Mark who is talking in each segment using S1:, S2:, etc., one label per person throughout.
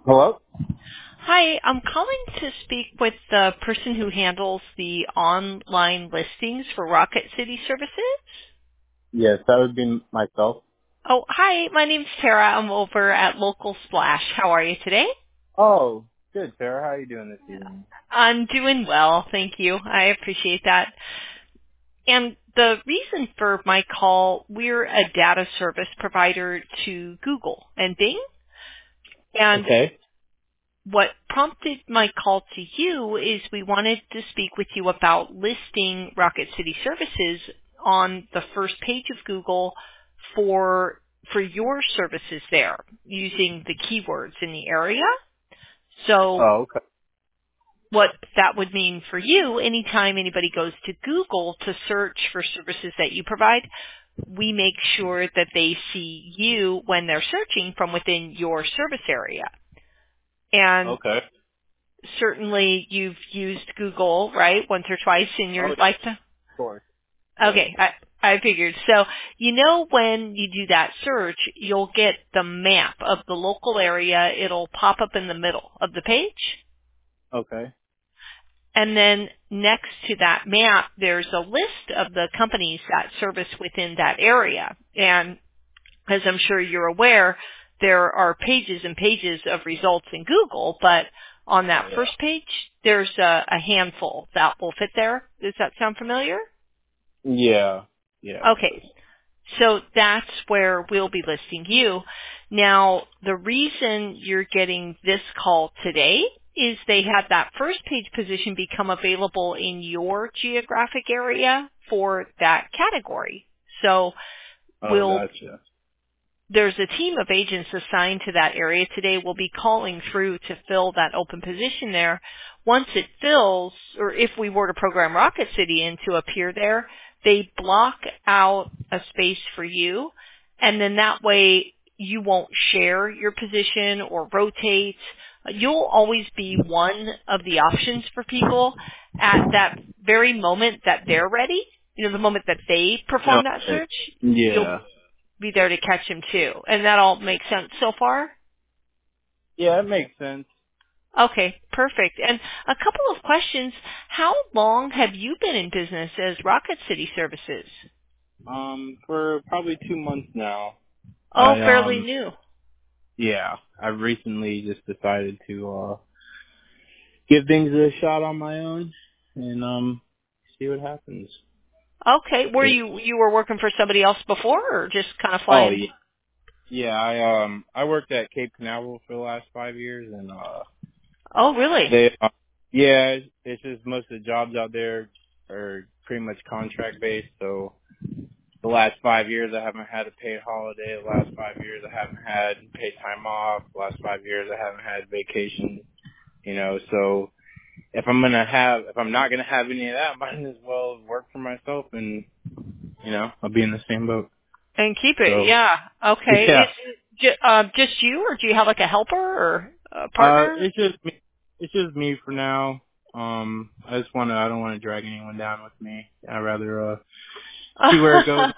S1: Hello?
S2: Hi, I'm calling to speak with the person who handles the online listings for Rocket City Services.
S1: Yes, that would be myself.
S2: Oh, hi, my name's Tara. I'm over at Local Splash. How are you today?
S1: Oh, good, Sarah. How are you doing this evening?
S2: I'm doing well, thank you. I appreciate that. And the reason for my call, we're a data service provider to Google and Bing. And
S1: Okay.
S2: what prompted my call to you is we wanted to speak with you about listing Rocket City Services on the first page of Google for your services there using the keywords in the area. So
S1: Oh, okay.
S2: what that would mean for you, anytime anybody goes to Google to search for services that you provide, we make sure that they see you when they're searching from within your service area. And
S1: Okay.
S2: certainly you've used Google, right, once or twice in
S1: Oh,
S2: your
S1: yeah,
S2: lifetime?
S1: of course. Yes.
S2: Okay, I figured. So, when you do that search, you'll get the map of the local area. It'll pop up in the middle of the page.
S1: Okay.
S2: And then next to that map, there's a list of the companies that service within that area. And as I'm sure you're aware, there are pages and pages of results in Google, but on
S1: Oh,
S2: that
S1: yeah.
S2: first page, there's a handful that will fit there. Does that sound familiar?
S1: Yeah. Yeah, it
S2: Okay,
S1: does.
S2: so that's where we'll be listing you. Now, the reason you're getting this call today is they had that first page position become available in your geographic area for that category. So
S1: Oh,
S2: we'll
S1: gotcha.
S2: there's a team of agents assigned to that area today. We'll be calling through to fill that open position there. Once it fills, or if we were to program Rocket City in to appear there, they block out a space for you, and then that way you won't share your position or rotate. You'll always be one of the options for people at that very moment that they're ready. The moment that they perform that
S1: Okay.
S2: search, you'll
S1: Yeah.
S2: be there to catch him too. And that all makes sense so far?
S1: Yeah, it makes sense.
S2: Okay, perfect. And a couple of questions. How long have you been in business as Rocket City Services?
S1: For probably 2 months now.
S2: Oh,
S1: I,
S2: fairly new.
S1: yeah, I recently just decided to, give things a shot on my own and, see what happens.
S2: Okay. Were
S1: Yeah.
S2: you were working for somebody else before or just kind of
S1: Oh,
S2: flying?
S1: yeah. Yeah, I worked at Cape Canaveral for the last 5 years, and
S2: Oh, really?
S1: they yeah, it's just most of the jobs out there are pretty much contract based. So the last 5 years I haven't had a paid holiday. The last 5 years I haven't had paid time off. The last 5 years I haven't had vacation. So if I'm not gonna have any of that, I might as well work for myself, and I'll be in the same boat.
S2: And keep it,
S1: So
S2: yeah. Okay.
S1: yeah.
S2: Is it just you or do you have like a helper or a partner?
S1: It's just me. It's just me for now. I don't want to drag anyone down with me. I'd rather see where it goes.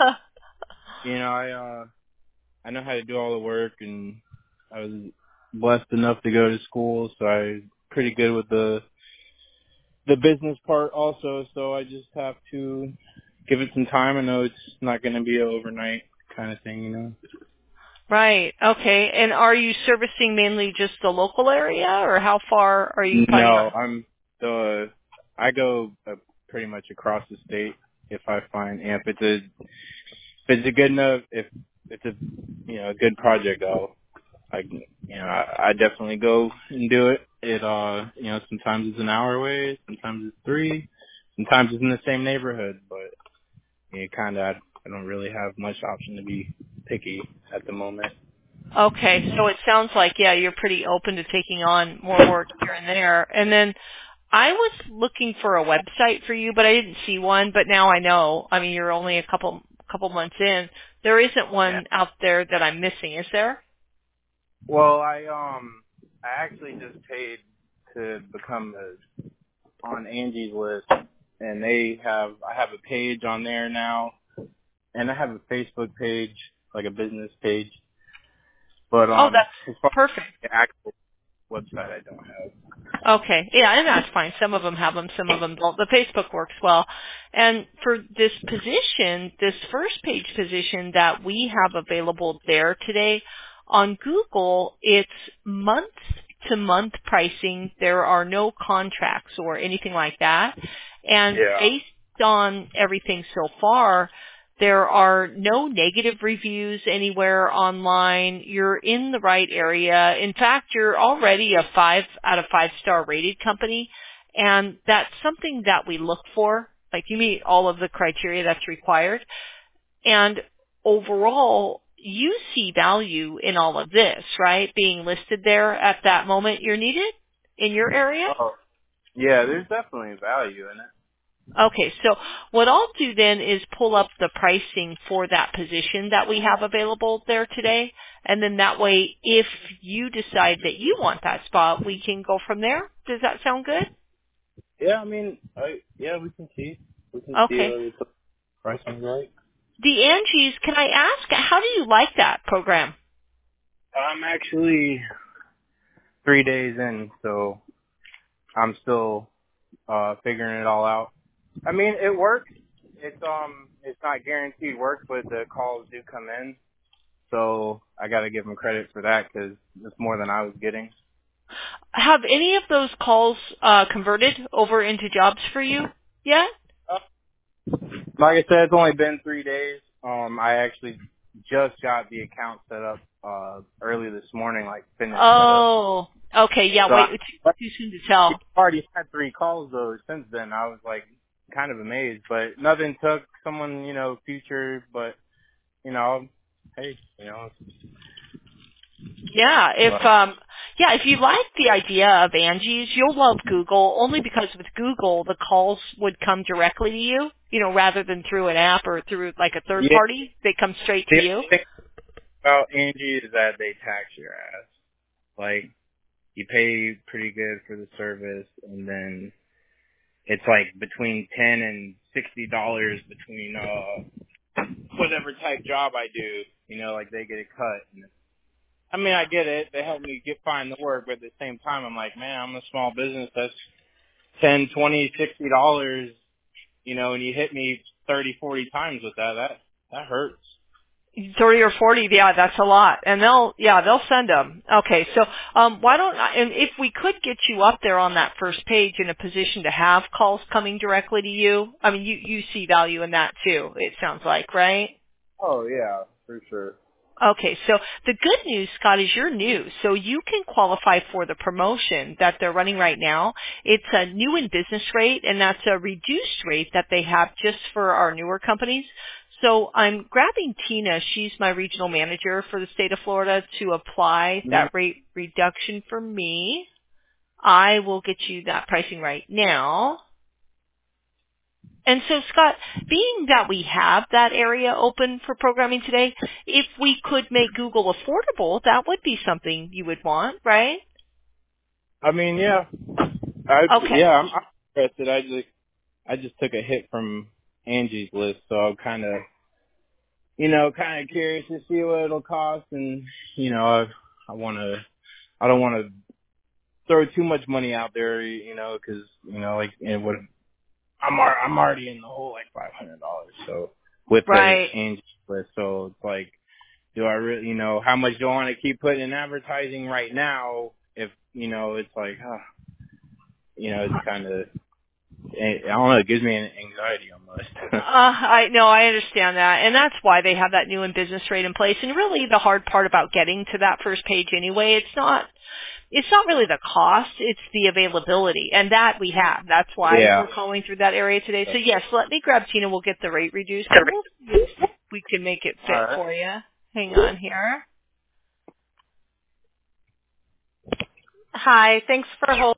S1: I know how to do all the work, and I was blessed enough to go to school, so I'm pretty good with the business part also. So I just have to give it some time. I know it's not going to be an overnight kind of thing.
S2: Right. Okay. And are you servicing mainly just the local area, or how far are you planning
S1: No,
S2: on?
S1: I go pretty much across the state if I find, if it's a good enough, if it's a good project, I definitely go and do it. Sometimes it's an hour away, sometimes it's 3, sometimes it's in the same neighborhood, but I don't really have much option to be picky at the moment.
S2: Okay. So it sounds like, yeah, you're pretty open to taking on more work here and there. And then I was looking for a website for you, but I didn't see one. But now I know. I mean, you're only a couple months in. There isn't
S1: Yeah.
S2: one out there that I'm missing, is there?
S1: Well, I actually just paid to become on Angie's list, and I have a page on there now, and I have a Facebook page, like a business page. But
S2: Oh, that's
S1: as far as
S2: perfect.
S1: the actual website I don't have.
S2: Okay. Yeah, and that's fine. Some of them have them, some of them don't. The Facebook works well. And for this position, this first page position that we have available there today, on Google, it's month-to-month pricing. There are no contracts or anything like that. And
S1: Yeah.
S2: based on everything so far, there are no negative reviews anywhere online. You're in the right area. In fact, you're already a 5 out of 5 star rated company, and that's something that we look for. Like, you meet all of the criteria that's required. And overall, you see value in all of this, right? Being listed there at that moment you're needed in your area?
S1: Oh, yeah, there's definitely value in it.
S2: Okay, so what I'll do then is pull up the pricing for that position that we have available there today, and then that way, if you decide that you want that spot, we can go from there. Does that sound good?
S1: Yeah, I mean, yeah, we can see. We can see
S2: Okay.
S1: whether the pricing's right.
S2: The Angie's, can I ask, how do you like that program?
S1: I'm actually 3 days in, so I'm still figuring it all out. I mean, it works. It's not guaranteed work, but the calls do come in, so I got to give them credit for that because it's more than I was getting.
S2: Have any of those calls converted over into jobs for you yet?
S1: Like I said, it's only been 3 days. I actually just got the account set up early this morning, like finished setup.
S2: Oh, okay, yeah,
S1: So
S2: wait, it's too soon to tell.
S1: I already had 3 calls though since then. I was like kind of amazed, but nothing took. Someone, future, but hey,
S2: Yeah,
S1: but,
S2: if you like the idea of Angie's, you'll love Google only because with Google the calls would come directly to you, rather than through an app or through like a third
S1: yeah.
S2: party. They come straight to
S1: The
S2: you.
S1: thing about Angie is that they tax your ass. Like you pay pretty good for the service, and then it's like between $10 and $60 between whatever type job I do. Like they get a cut. And I mean, I get it. They help me find the work, but at the same time, I'm like, man, I'm a small business. That's $10, $20, $60. And you hit me 30, 40 times with that hurts.
S2: 30 or 40, yeah, that's a lot. And they'll send them. Okay, so why don't I, and if we could get you up there on that first page in a position to have calls coming directly to you, I mean, you see value in that too, it sounds like, right?
S1: Oh yeah, for sure.
S2: Okay, so the good news, Scott, is you're new, so you can qualify for the promotion that they're running right now. It's a new in business rate, and that's a reduced rate that they have just for our newer companies. So I'm grabbing Tina, she's my regional manager for the state of Florida, to apply
S1: Mhm.
S2: that rate reduction for me. I will get you that pricing right now. And so, Scott, being that we have that area open for programming today, if we could make Google affordable, that would be something you would want, right?
S1: I mean, yeah,
S2: Okay.
S1: I'm interested. I just took a hit from Angie's list, so I'm kind of curious to see what it'll cost, and I don't want to throw too much money out there, because like it would. I'm already in the hole like $500, so with the
S2: Right.
S1: Angie's list, so it's like, do I really, how much do I want to keep putting in advertising right now? If it's like, it's kind of. I don't know. It gives me an anxiety almost.
S2: I know, I understand that. And that's why they have that new in business rate in place. And really the hard part about getting to that first page anyway, it's not really the cost, it's the availability. And that we have. That's why
S1: Yeah.
S2: we're calling through that area today. So yes, let me grab Tina, we'll get the rate reduced and we'll see if we can make it
S1: All
S2: fit
S1: right.
S2: for you. Hang on here. Hi, thanks for holding.